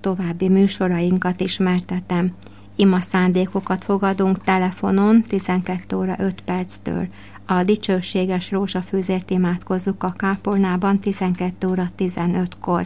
további műsorainkat ismertetem. Ima szándékokat fogadunk telefonon 12 óra 5 perctől. A dicsőséges rózsafűzért imádkozzuk a kápolnában 12 óra 15-kor.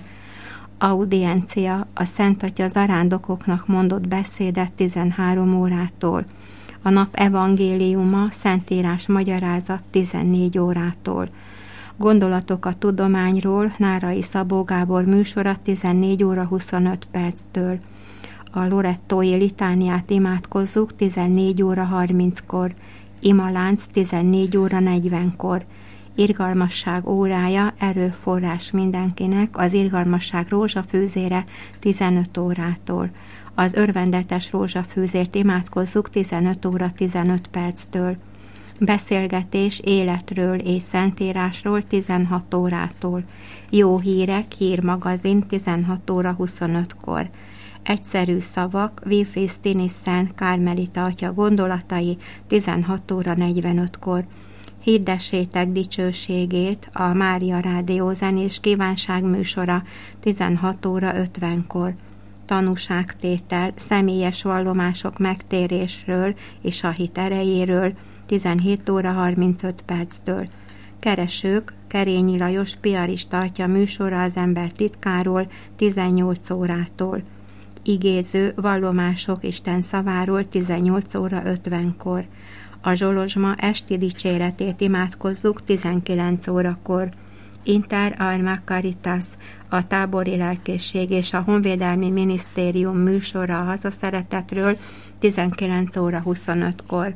Audiencia, a Szent Atya zarándokoknak mondott beszédet 13 órától. A nap evangéliuma, Szentírás magyarázat 14 órától. Gondolatok a tudományról, Nárai Szabó Gábor műsora 14 óra 25 perctől. A Lorettói litániát imádkozzuk 14 óra 30-kor. Imalánc 14 óra 40-kor. Irgalmasság órája, erőforrás mindenkinek, az irgalmasság rózsafűzére 15 órától. Az örvendetes rózsafűzért imádkozzuk 15 óra 15 perctől. Beszélgetés életről és szentírásról 16 órától. Jó hírek, hírmagazin 16 óra 25-kor. Egyszerű szavak, Wilfried Stinissen Kármelita atya gondolatai 16 óra 45-kor. Hirdessétek dicsőségét, a Mária Rádió zenés kívánság műsora 16 óra 50-kor. Tanúságtétel, személyes vallomások megtérésről és a hit erejéről 17 óra 35 perctől. Keresők, Kerényi Lajos piarista atya műsora az ember titkáról 18 órától. Igéző vallomások Isten szaváról 18 óra 50-kor. A Zsolozsma esti dicséretét imádkozzuk 19 órakor. Inter Alma Caritas, a tábori lelkészség és a Honvédelmi Minisztérium műsora a hazaszeretetről 19 óra 25-kor.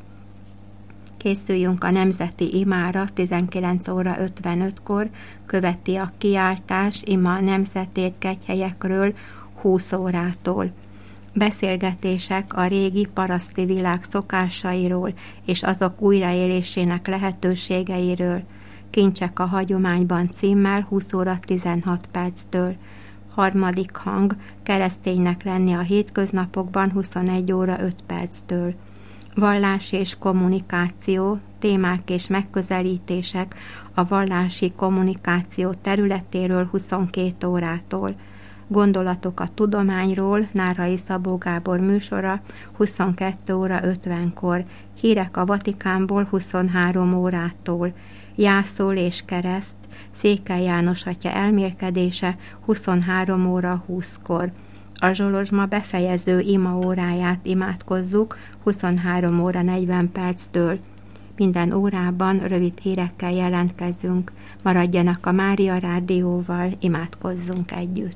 Készüljünk a nemzeti imára 19 óra 55-kor, követi a kiáltás ima a nemzeti kegyhelyekről 20 órától. Beszélgetések a régi paraszti világ szokásairól és azok újraélésének lehetőségeiről. Kincsek a hagyományban címmel 20 óra 16 perctől. Harmadik hang, kereszténynek lenni a hétköznapokban 21 óra 5 perctől. Vallás és kommunikáció, témák és megközelítések a vallási kommunikáció területéről 22 órától. Gondolatok a tudományról, Nárai Szabó Gábor műsora 22 óra 50-kor, hírek a Vatikánból 23 órától, Jászol és kereszt, Székely János atya elmélkedése 23 óra 20-kor. A Zsolozsma befejező ima óráját imádkozzuk 23 óra 40 perctől. Minden órában rövid hírekkel jelentkezünk. Maradjanak a Mária Rádióval, imádkozzunk együtt.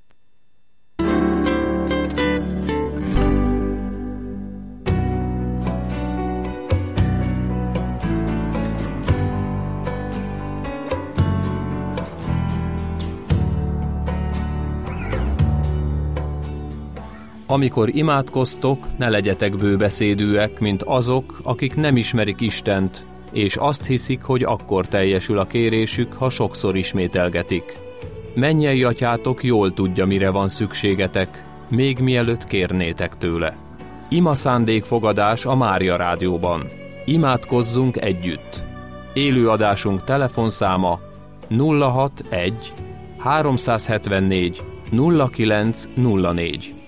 Amikor imádkoztok, ne legyetek bőbeszédűek, mint azok, akik nem ismerik Istent, és azt hiszik, hogy akkor teljesül a kérésük, ha sokszor ismételgetik. Mennyei atyátok jól tudja, mire van szükségetek, még mielőtt kérnétek tőle. Ima szándékfogadás a Mária Rádióban. Imádkozzunk együtt. Élőadásunk telefonszáma 061 374 0904.